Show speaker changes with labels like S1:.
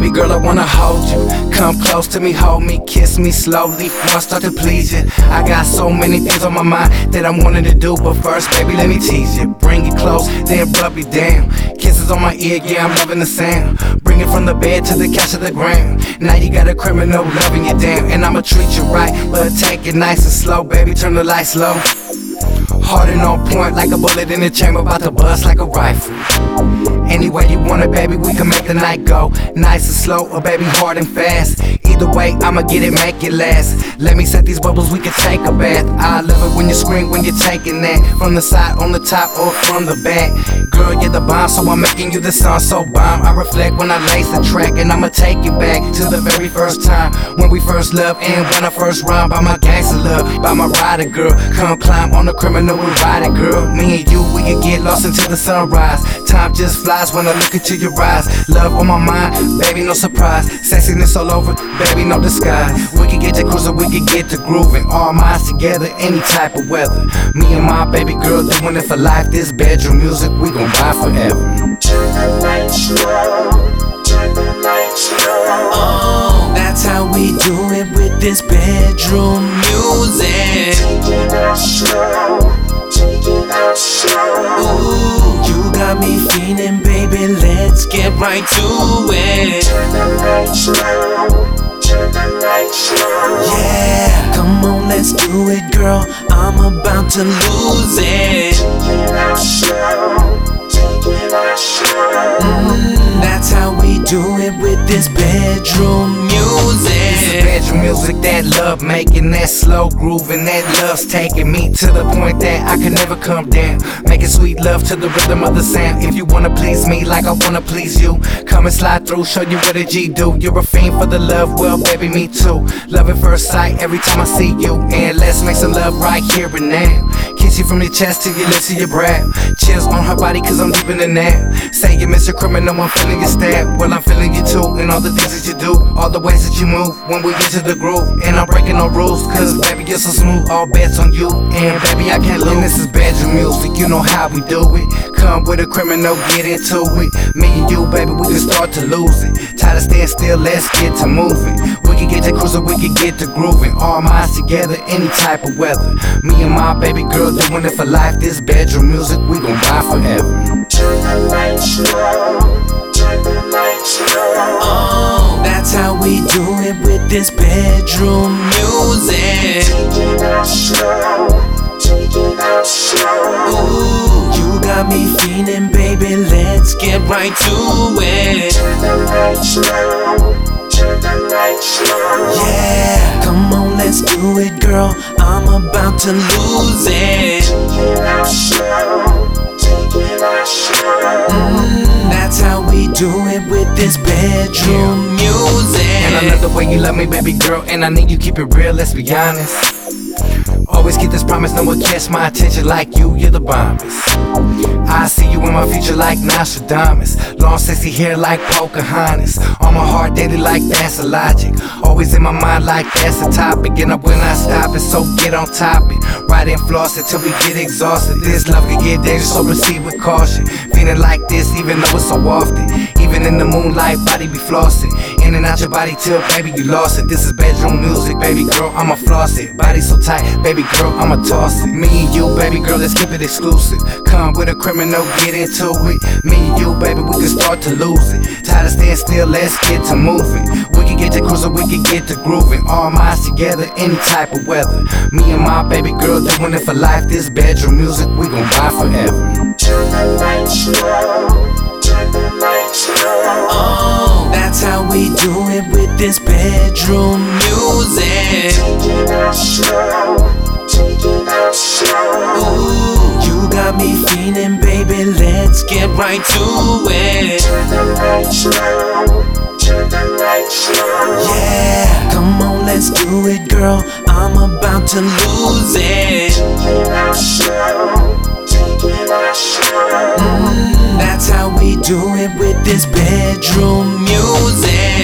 S1: Baby girl, I wanna hold you. Come close to me, hold me, kiss me slowly before I start to please you. I got so many things on my mind that I'm wanting to do, but first, baby, let me tease you. Bring it close, then rub me down. Kisses on my ear, yeah, I'm loving the sound. Bring it from the bed to the couch to the ground. Now you got a criminal loving you down, and I'ma treat you right, but take it nice and slow, baby, turn the lights low. Hard and on point like a bullet in the chamber, about to bust like a rifle. Any way you want it, baby, we can make the night go nice and slow, or baby, hard and fast. Either way, I'ma get it, make it last. Let me set these bubbles, we can take a bath. I love it when you scream when you're taking that. From the side, on the top, or from the back. Girl, you're the bomb, so I'm making you the song so bomb. I reflect when I lace the track, and I'ma take you back to the very first time when we first loved, and when I first rhymed by my gangster love, by my rider girl. Come climb on the criminal and ride it, girl. Me and you, we can get lost until the sunrise. Time just flies when I look into your eyes. Love on my mind, baby, no surprise. Sexiness all over, baby, no disguise. We can get to cruising, we can get to grooving. All minds together, any type of weather. Me and my baby girl doing it for life. This bedroom music, we gon' buy forever.
S2: Turn the lights low, turn the lights low.
S3: Oh, that's how we do it with this bedroom music.
S2: Take it out slow, take it out slow.
S3: Ooh, you got me feeling, baby, let's get right to it.
S2: Turn the lights low, turn the lights low.
S3: Yeah, come on, let's do it, girl, I'm about to lose it.
S2: Take it out slow, take it out slow.
S3: That's how we do it with this bedroom music.
S1: This is bedroom music, that love making, that slow grooving, that love's taking me to the point that I can never come down. Making sweet love to the rhythm of the sound. If you wanna please me like I wanna please you, come and slide through, show you what a G do. You're a fiend for the love, well baby, me too. Love at first sight every time I see you, and let's make some love right here and now. Kiss you from your chest to your lips to your brow. Chills on her body cause I'm deep in the now. Say you miss your criminal, I'm feeling your stab. Well, I'm feeling you too, and all the things that you do, all the ways that you move when we get to the groove. And I'm breaking no rules, cause baby, you're so smooth, all bets on you, and baby, I can't lose. And this is bedroom music, you know how we do it. Come with a criminal, get into it. Me and you, baby, we can start to lose it. Tired of staying still, let's get to moving. We can get to cruising, we can get to grooving. All minds together, any type of weather. Me and my baby girl doing it for life. This bedroom music, we gon' buy forever.
S2: Turn the lights low, turn the lights low.
S3: Oh, that's how we do it with this bedroom music.
S2: Take it out slow, take it out slow.
S3: Ooh, you got me feeling, baby, let's get right to it.
S2: Turn the lights low, turn the lights low.
S3: Yeah, come on, let's do it, girl, I'm about to lose it.
S2: Take it out slow, take it out slow.
S3: That's how we do it with this bedroom music.
S1: And I love the way you love me, baby girl, and I need you keep it real, let's be honest. Always keep this promise, no one catch my attention like you, you're the bombest. I see you in my future like Nostradamus. Long sexy hair like Pocahontas. On my heart daily like that's a logic. Always in my mind like that's a topic. And I will not stop it, so get on top it. Ride and floss it till we get exhausted. This love can get dangerous, so proceed with caution. Feeling like this even though it's so often. Even in the moonlight, body be flossing. In and out your body till baby you lost it. This is bedroom music, baby girl, I'ma floss it. Body so tight, baby girl, I'ma toss it. Me and you, baby girl, let's keep it exclusive. Come with a criminal, get into it. Me and you, baby, we can start to lose it. Tired of staying still, let's get to moving. We can get to cruising, we can get to grooving. All minds together, any type of weather. Me and my baby girl doing it for life. This bedroom music, we gon' buy forever.
S2: Turn the lights low, turn the lights low.
S3: Oh, that's how we do it with this bedroom music.
S2: Take it out slow, take it out slow.
S3: Ooh, you got me feeling, baby, let's get right to it.
S2: Turn the lights low, turn the lights low.
S3: Yeah, come on, let's do it, girl, I'm about to lose it.
S2: Take it out slow, take it out slow.
S3: That's how we do it with this bedroom music.